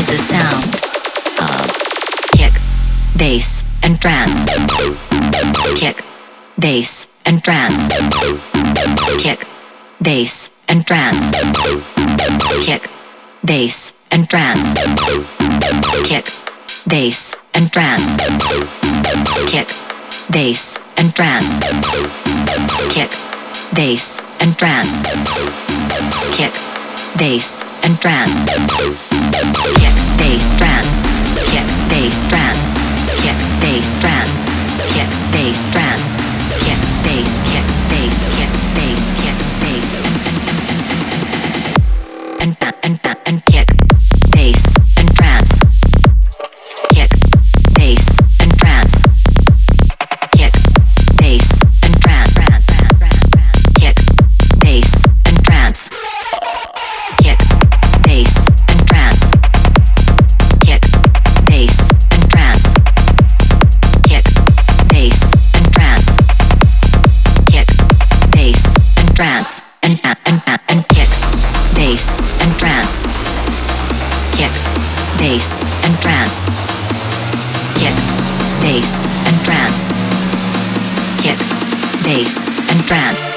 the sound of kick, bass, and trance. Kick, bass, and trance. Kick, bass, and trance. Kick, bass, and trance. Kick, bass, and trance. Kick, bass, and trance. Kick, bass, and trance. Kick, bass, and trance. Kick, bass, trance. Kick, bass, trance. Kick, bass, trance. Kick, bass, trance. Kick, bass, kick, bass, kick, bass, kick, bass, and kick, bass, and trance. Kick, bass, and trance. Kick, bass, and trance. Kick, bass, and trance. Kick, bass, and trance. Kick, bass, and trance. Kick, bass, and trance. Kick, bass, and trance. And kick, bass, and trance. Kick, bass, and trance. Kick, bass, and trance. Kick, bass, and trance.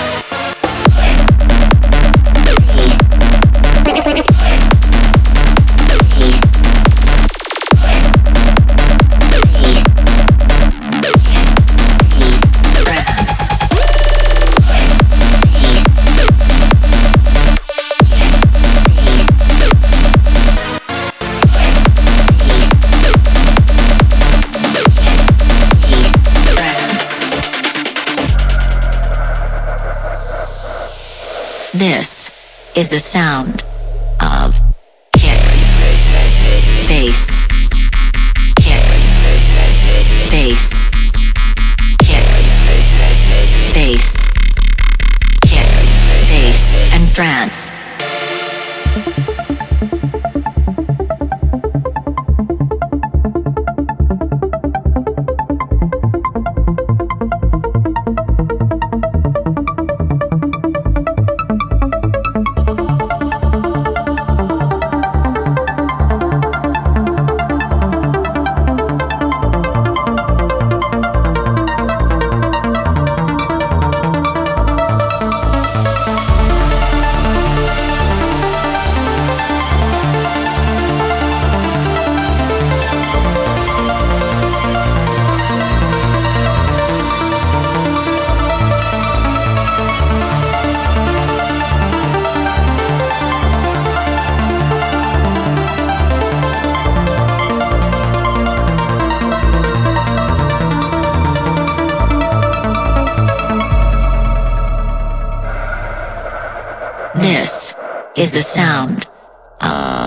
This is the sound of kick, bass, kick, bass, kick, bass, kick, bass, and trance. This is the sound of